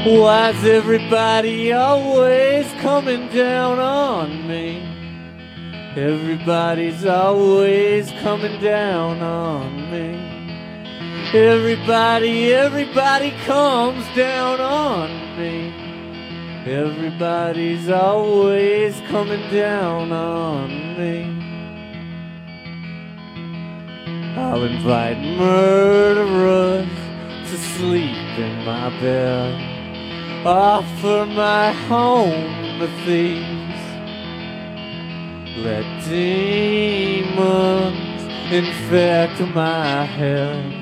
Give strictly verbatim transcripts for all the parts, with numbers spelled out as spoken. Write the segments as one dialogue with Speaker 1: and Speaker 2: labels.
Speaker 1: Why's everybody always coming down on me? Everybody's always coming down on me. Everybody, everybody comes down on me. Everybody's always coming down on me. I'll invite murderers to sleep in my bed, offer my home to thieves, let demons infect my head,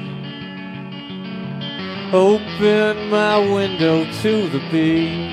Speaker 1: open my window to the beach,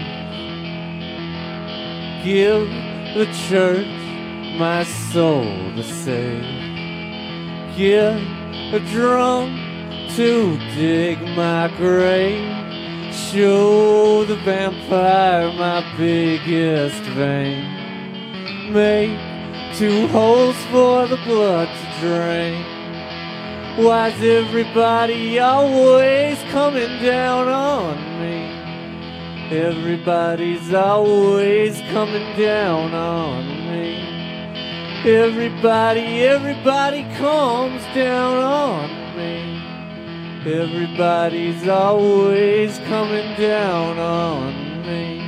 Speaker 1: give the church my soul to save, get a drum to dig my grave, show the vampire my biggest vein, make two holes for the blood to drain. Why's everybody always coming down on me? Everybody's always coming down on me. Everybody, everybody comes down on me. Everybody's always coming down on me.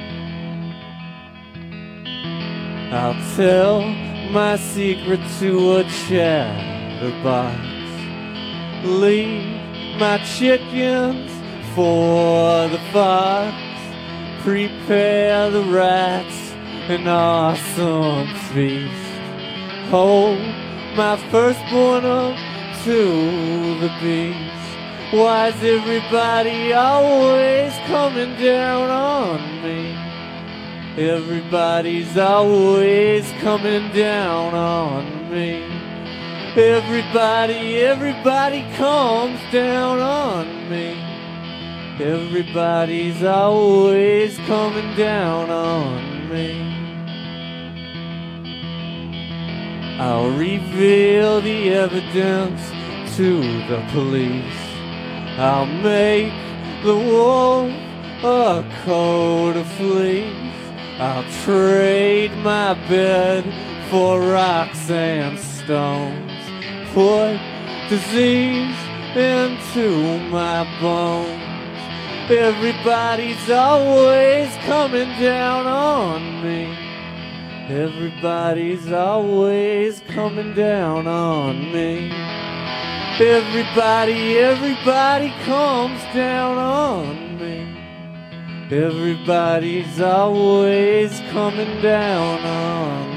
Speaker 1: I'll tell my secret to a chatterbox, leave my chickens for the fox, prepare the rats an awesome feast, hold my firstborn up to the beast. Why's everybody always coming down on me? Everybody's always coming down on me. Everybody, everybody comes down on me. Everybody's always coming down on me. I'll reveal the evidence to the police. I'll make the wolf a coat of fleece. I'll trade my bed for rocks and stones, put disease into my bones. Everybody's always coming down on me. Everybody's always coming down on me. Everybody, everybody comes down on me. Everybody's always coming down on me.